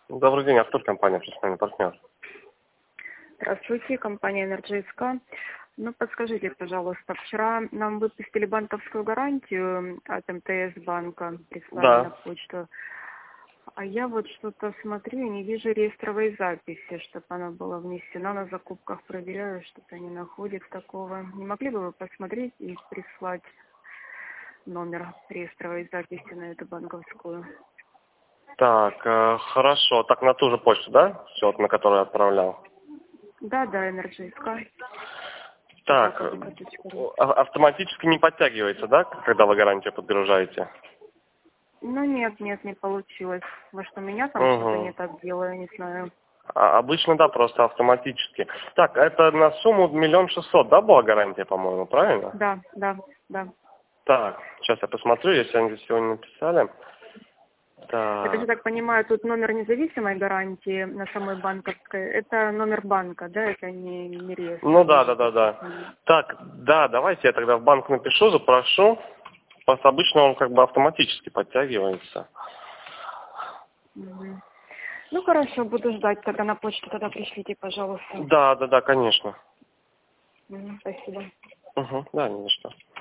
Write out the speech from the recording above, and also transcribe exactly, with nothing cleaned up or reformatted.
Добрый день, Артур, компания «Профессиональный партнер». Здравствуйте, компания «Энерджи.СК». Ну, подскажите, пожалуйста, вчера нам выпустили банковскую гарантию от эм тэ эс банка, прислали на Да. почту. А я вот что-то смотрю и не вижу реестровой записи, чтобы она была внесена на закупках. Проверяю, что-то не находит такого. Не могли бы вы посмотреть и прислать номер реестровой записи на эту банковскую? Так, э, хорошо. Так, на ту же почту, да? Все, на которую я отправлял. Да, да, «Энерджи.СК». Так, э, а- автоматически не подтягивается, да, когда вы гарантию подгружаете? Ну, нет, нет, не получилось. Может, у меня там что-то не Угу. так делаю, не знаю. А, обычно, да, просто автоматически. Так, это на сумму миллион шестьсот, да, была гарантия, по-моему, правильно? Да, да, да. Так, сейчас я посмотрю, если они сегодня написали. Это, я Так, так понимаю, тут номер независимой гарантии на самой банковской. Это номер банка, да, это не, не ну реестровый да, да, вот да, этот. да. Так, да, давайте я тогда в банк напишу, запрошу. Просто обычно он как бы автоматически подтягивается. Мгм. Ну, хорошо, буду ждать, тогда на почту тогда пришлите, пожалуйста. Да, да, да, конечно. Мгм, спасибо. Угу, да, не за что.